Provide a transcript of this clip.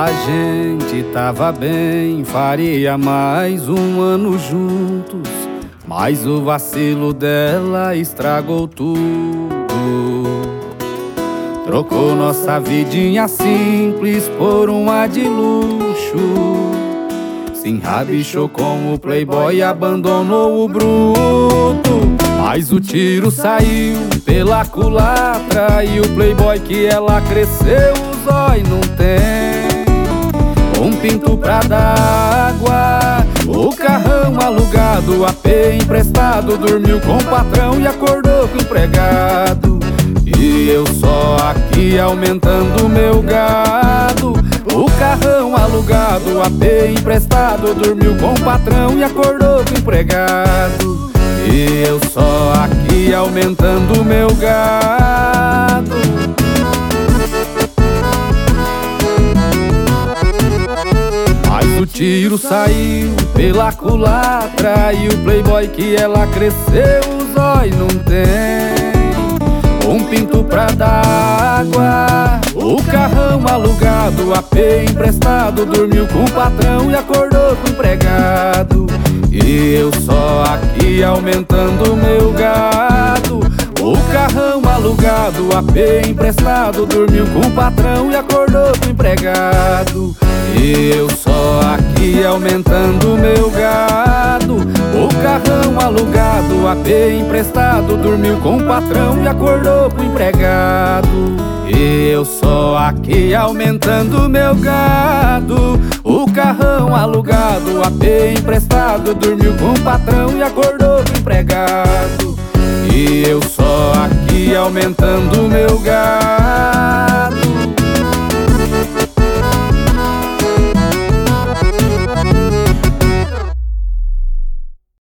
A gente tava bem, faria mais um ano juntos, mas o vacilo dela estragou tudo. Trocou nossa vidinha simples por uma de luxo, se enrabichou com o playboy e abandonou o bruto. Mas o tiro saiu pela culatra e o playboy que ela cresceu, o zói não tem. Um pinto pra dar água, o carrão alugado, AP emprestado, dormiu com o patrão e acordou com o empregado. E eu só aqui aumentando meu gado. O carrão alugado, AP emprestado, dormiu com o patrão e acordou com o empregado. E eu só aqui aumentando meu gado. Mas o tiro saiu pela culatra e o playboy que ela cresceu, o zói não tem. Um pinto pra dar água, o carrão alugado, AP emprestado, dormiu com o patrão e acordou com o empregado. E eu só aqui aumentando meu gado. O carrão alugado, AP emprestado, dormiu com o patrão e acordou com o empregado. E eu só aqui aumentando meu gado. O carrão alugado, AP emprestado, dormiu com o patrão e acordou com o empregado. E eu só aqui aumentando meu gado. O carrão alugado, AP emprestado, dormiu com o patrão e acordou com o empregado. E eu só aqui aumentando